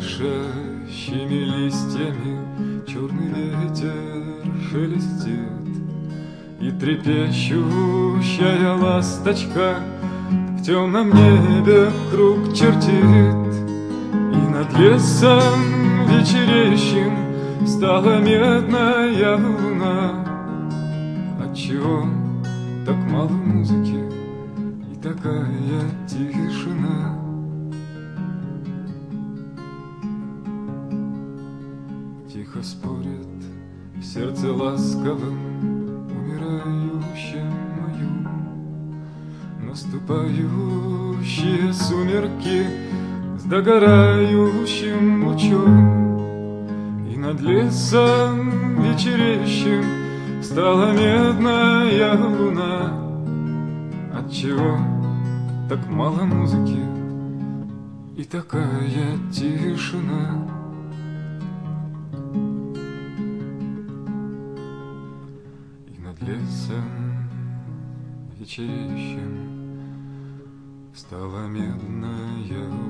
шуршащими листьями черный ветер шелестит, и трепещущая ласточка в темном небе круг чертит. И над лесом вечерещим стала медная луна. Отчего так мало музыки и такая тишина? Тихо спорит в сердце ласковом умирающем мою наступающие сумерки с догорающим лучом. И над лесом вечерещим стала медная луна. Отчего так мало музыки и такая тишина? И над лесом вечерещим стала медная луна.